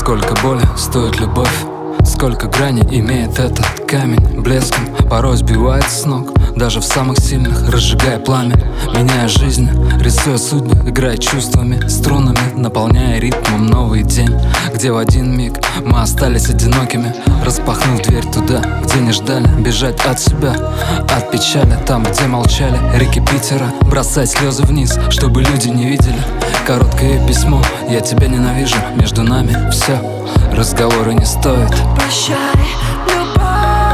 Сколько боли стоит любовь, сколько граней имеет этот камень. Блеском порой сбивает с ног, даже в самых сильных разжигая пламя. Меняя жизнь, рисуя судьбы, играя чувствами, струнами, наполняя ритмом новый день, где в один миг мы остались одинокими, распахнув дверь туда, где не ждали. Бежать от себя, от печали, там, где молчали реки Питера, бросать слезы вниз, чтобы люди не видели. Короткое письмо: я тебя ненавижу, между нами все, разговоры не стоит. Прощай, любовь.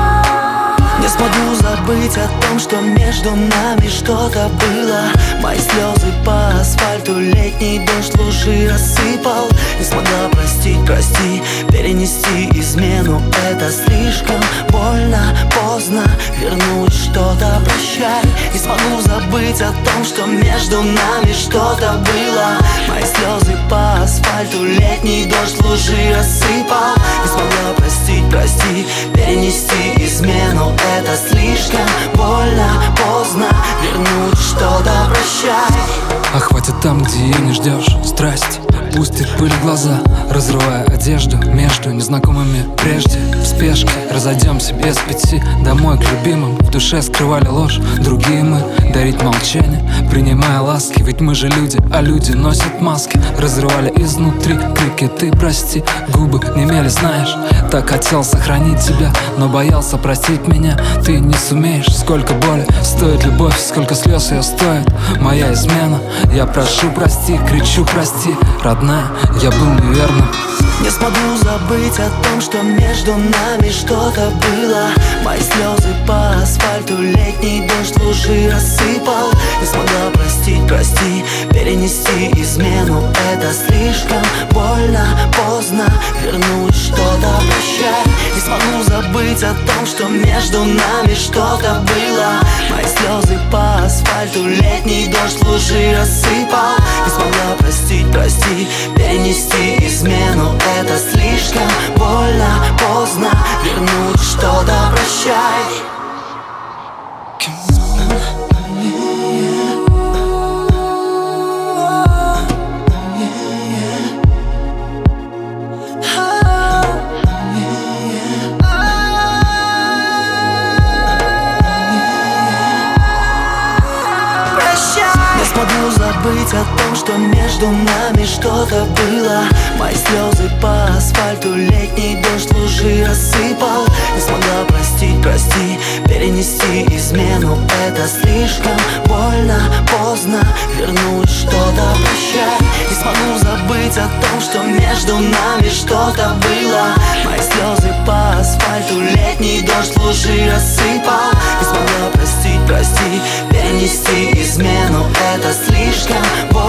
Не смогу забыть о том, что между нами что-то было. Мои слезы по асфальту летний дождь лужи рассыпал. Не смогла простить, прости, перенести измену. Это слишком больно, поздно вернуть что-то. Прощай, не смогу забыть о том, что между нами что-то было. Мои слезы по асфальту летний дождь лужи рассыпал. Не смогла простить, прости, перенести измену. Это слишком больно, поздно вернуть что-то. Прощай. А хватит там, где ее не ждешь, страсть пустит пыль в глаза, разрывая одежду между незнакомыми прежде. В спешке разойдемся без пяти, домой к любимым. В душе скрывали ложь, другие мы дарить молчание, принимая ласки. Ведь мы же люди, а люди носят маски. Разрывали изнутри крики: ты прости. Губы немели, знаешь, так хотел сохранить тебя, но боялся простить меня. Ты не сумеешь. Сколько боли стоит любовь, сколько слез ее стоит моя измена. Я прошу, прости, кричу, прости, родная, я был неверным. Не смогу забыть о том, что между нами что-то было. Мои слезы по асфальту летний дождь лужи рассыпал. Не смогла простить, прости, перенести измену. Это слишком больно, поздно вернуть что-то. Прощай, не смогу забыть о том, что между нами что-то было. Мои слезы по асфальту летний дождь лужи рассыпал. Не смогла простить, прости, перенести измену. Это слишком больно, поздно вернуть что-то. Прощай. Не смогу забыть о том, что между нами что-то было. Мои слезы по асфальту летний дождь лужи рассыпал. Не смогла простить, прости, перенести измену. Это слишком больно, поздно вернуть что-то. Прощай, не смогу забыть о том, что между нами что-то было. Мои слезы по асфальту летний дождь лужи рассыпал. Не смогла простить, прости, перенести измену. Это слишком больно.